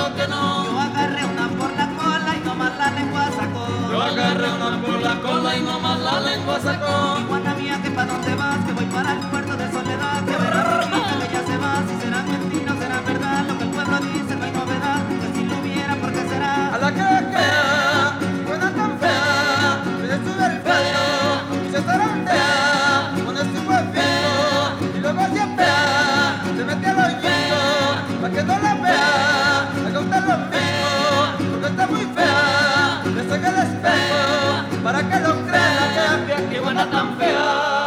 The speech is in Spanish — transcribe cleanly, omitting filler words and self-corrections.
digo que no. Yo agarré una por la cola y nomás la lengua sacó. Yo agarré una por la cola y nomás la lengua sacó. Iguana mía, que pa' dónde vas, que voy para el puerto de Soledad, que verá mi hija que ya se va, si será mentira o será verdad, lo que el pueblo dice no hay novedad, que si lo hubiera, ¿por qué será? A la que fea, buena tan fea, me sube el pelo y se zarandea con este huevito y luego se apea, se mete al hoyito para que no la vea, le gusta lo mismo porque está muy fea, le saca el espejo para que lo crea que buena tan fea.